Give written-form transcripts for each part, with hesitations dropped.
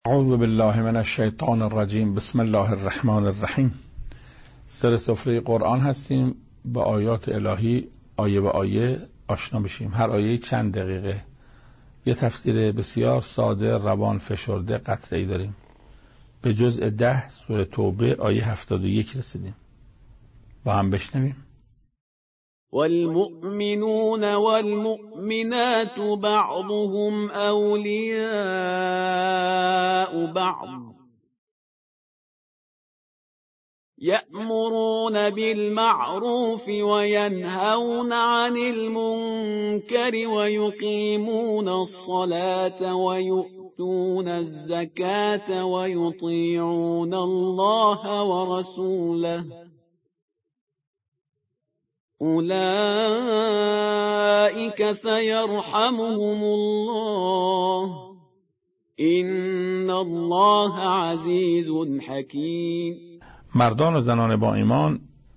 اعوذ بالله من الشیطان الرجیم. بسم الله الرحمن الرحیم. سر سفره قرآن هستیم، با آیات الهی آیه به آیه آشنا بشیم. هر آیه چند دقیقه، یه تفسیر بسیار ساده، روان، فشرده، قطعی داریم. به جزء 10 سوره توبه آیه 71 رسیدیم. با هم بشنویم. والمؤمنون والمؤمنات بعضهم أولياء بعض يأمرون بالمعروف وينهون عن المنكر ويقيمون الصلاة ويؤتون الزكاة ويطيعون الله ورسوله أولئك سيرحمهم الله إن الله عزيز حكيم. مردان و زنان با ایمان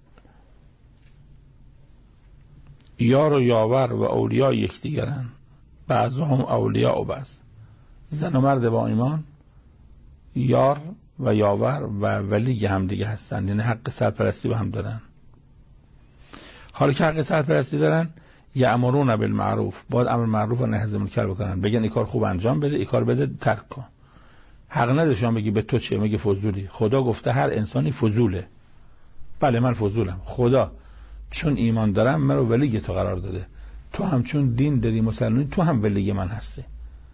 یار و یاور و اولیاء یکدیگرند، بعضهم اولیاء و بعض. زن و مرد با ایمان یار و یاور و ولی هم دیگه هستند، یعنی حق سرپرستی به هم دارن. حالا که حق سرپرستی دارن، یأمرون بالمعروف، باید امر معروف و نهی از منکر بکنن. بگن این کار خوب انجام بده، این کار بده ترک کن. حق نداره شما بگی به تو چه، میگه فضولی. خدا گفته هر انسانی فضوله. بله من فضولم. خدا چون ایمان دارم من رو ولی تو قرار داده. تو هم چون دین داری مسلمانی، تو هم ولی من هستی.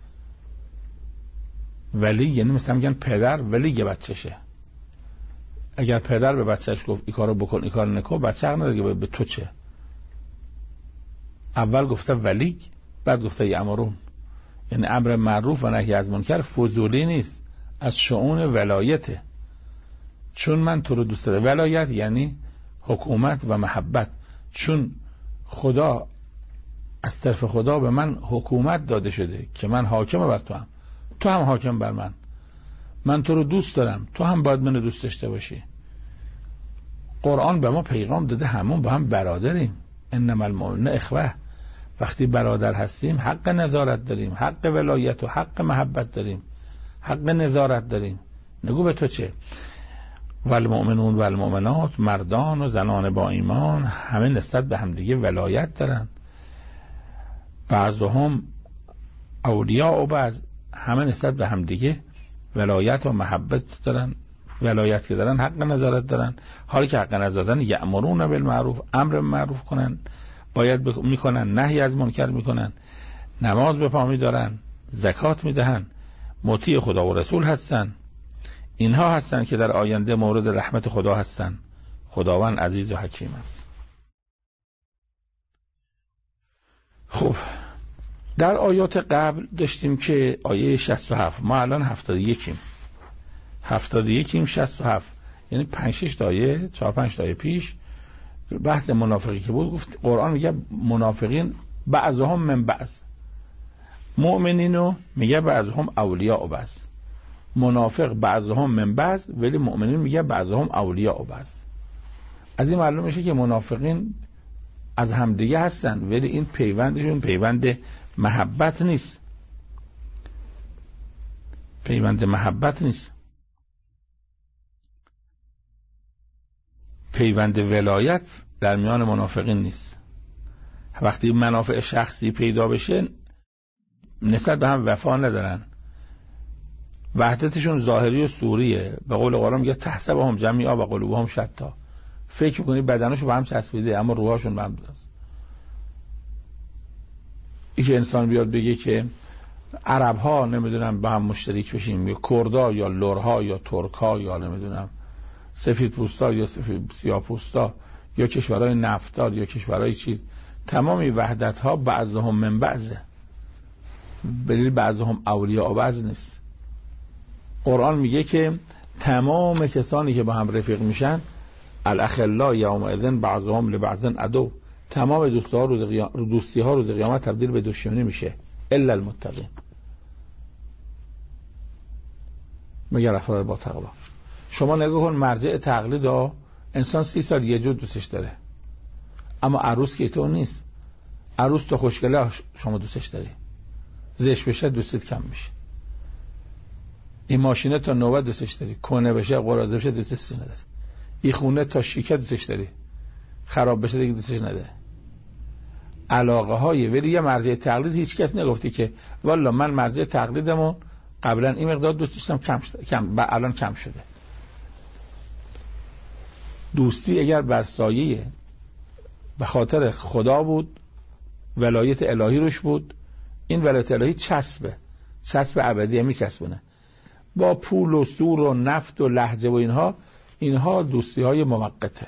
ولی یعنی مثلا میگن پدر ولی بچه‌شه. اگر پدر به بچه‌اش گفت این کارو بکن این کارو نکن، بچه حق نداره که به تو چه. اول گفته ولی، بعد گفته یأمرون. یعنی امر معروف و نهی از منکر فضولی نیست، از شؤون ولایته. چون من تو رو دوست دارم. ولایت یعنی حکومت و محبت. چون خدا، از طرف خدا به من حکومت داده شده که من حاکم بر تو هم، تو هم حاکم بر من. من تو رو دوست دارم، تو هم باید منو دوست داشته باشی. قرآن به ما پیغام داده همون با هم برادریم. انما المؤمنون اخوه. وقتی برادر هستیم حق نظارت داریم، حق ولایت و حق محبت داریم، حق نظارت داریم. نگو به تو چه. والمؤمنون والمؤمنات، مردان و زنان با ایمان همه نسبت به هم دیگه ولایت دارن. بعضهم اولیاء و بعض، همه نسبت به هم دیگه ولایت و محبت دارن. ولایت که دارن حق نظارت دارن. حالی که حق نظارت دارن، یأمرون بالمعروف، امر معروف کنن باید میکنن، نهی از منکر میکنن، نماز به پا میدارن، زکات میدهن، مطیع خدا و رسول هستن. اینها هستن که در آینده مورد رحمت خدا هستن. خداوند عزیز و حکیم است. خب در آیات قبل داشتیم که آیه 67، ما الان 71 67 یعنی 5-6 تا آیه، 4-5 تا آیه پیش بحث منافقی که بود، گفت قرآن میگه منافقین بعضهم من بعض، مؤمنینو میگه بعضهم اولیاء و بعض. منافق بعضهم من بعض، ولی مؤمنین میگه بعضهم اولیاء و بعض. از این معلوم میشه که منافقین از همدیگه هستن، ولی این پیوندشون پیوند محبت نیست. پیوند محبت نیست، پیوند ولایت در میان منافقین نیست. وقتی منافع شخصی پیدا بشه، نسبت به هم وفا ندارن. وحدتشون ظاهری و صوریه. به قول قرآن میگه تحسبهم جمیعا و قلوبهم شتا. فکر میکنی بدنشون به هم چسبیده اما روحاشون به هم داره. این که انسان بیاد بگه که عرب ها نمیدونم با هم مشترک بشیم، یا کردها یا لرها یا ترکها یا نمیدونم سفید پوستا یا سیاه پوستا یا کشورهای نفتار یا کشورهای چیز، تمامی وحدت ها بعضهم من بعضه، بلیل بعضهم اولیاء و بعض نیست. قرآن میگه که تمام کسانی که با هم رفیق میشن، الاخلاء یومئذ بعضهم لبعض عدو، تمام دوستی ها روز قیامت تبدیل به دشمنی میشه، الا المتقین، مگر افراد با تقوا. شما نگاه کن، مرجع تقلید ها انسان 30 سال یه جور دوستش داره، اما عروس که تو نیست. عروس تو خوشگله شما دوستش داری، زشت بشه دوستت کم میشه. این ماشینه تا نوبت دوستش داری، کنه بشه قراضه بشه دوستش نداری. این خونه تا شیکه دوستش داری، خراب بشه دیگه دوستش نداری. علاقه های، ولی یه مرجع تقلید هیچ کس نگفتی که والا من مرجع تقلیدمو قبلا این مقدار دوست داشتم الان کم شده. دوستی اگر بر سایه به خاطر خدا بود، ولایت الهی روش بود، این ولایت الهی چسب ابدی میچسبونه. با پول و سور و نفت و لهجه و اینها دوستی های موقته.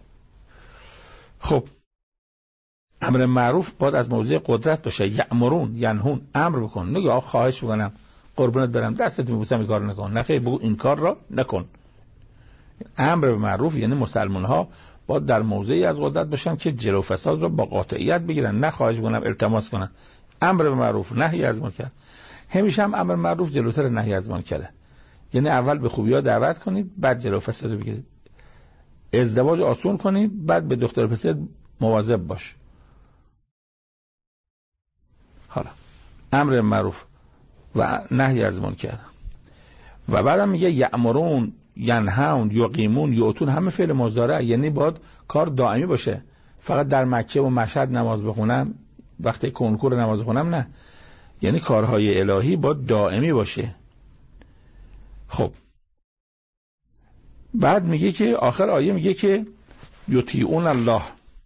خب امر معروف باید از موضع قدرت باشه. یأمرون ینهون، امر بکن، نگه آقا خواهش میکنم قربونت برم دستت میبوسم این کار نکن، نخیر بگو این کار را نکن. امر به معروف یعنی مسلمان ها باید در موضعی از قدرت باشن که جلو فساد را با قاطعیت بگیرن، نه خواهش میکنم التماس کنن. امر به معروف نهی از منکر. همیشه هم امر معروف جلوتر نهی از منکره. یعنی اول به خوبی ها دعوت کنید بعد جلو فساد رو بگیرید. ازدواج آسون کنید بعد به دختر پسر مواظب باش. حالا امر معروف و نهی از منکر. و بعدم میگه یأمرون ینهون یقیمون یؤتون، همه فعل مضارع، یعنی باید کار دائمی باشه. فقط در مکه و مشهد نماز بخونم، وقتی کنکور نماز بخونم نه، یعنی کارهای الهی باید دائمی باشه. خب بعد میگه که آخر آیه میگه که یطیعون الله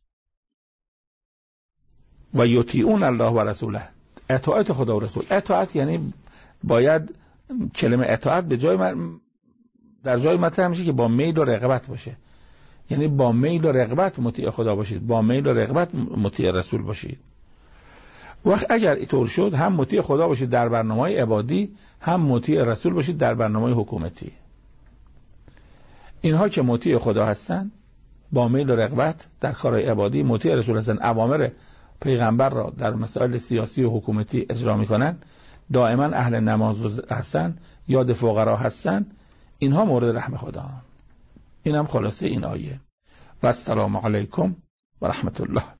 و یطیعون الله و رسوله، اطاعت خدا و رسول. اطاعت یعنی باید کلمه اطاعت به جای در جای مطرح میشه که با میل و رغبت باشه. یعنی با میل و رغبت مطیع خدا باشید، با میل و رغبت مطیع رسول باشید. وقت اگر اینطور شد هم مطیع خدا باشید در برنامه‌های عبادی، هم مطیع رسول باشید در برنامه‌های حکومتی. اینها که مطیع خدا هستن با میل و رغبت در کارهای عبادی، مطیع رسول هستن، اوامر پیغمبر را در مسائل سیاسی و حکومتی اجرا میکنن، دائما اهل نماز هستن، یاد فقرا هستن، اینها مورد رحم خدا هم. اینم خلاصه این آیه. و السلام علیکم و رحمت الله.